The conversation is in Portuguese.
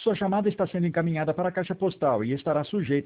Sua chamada está sendo encaminhada para a caixa postal e estará sujeita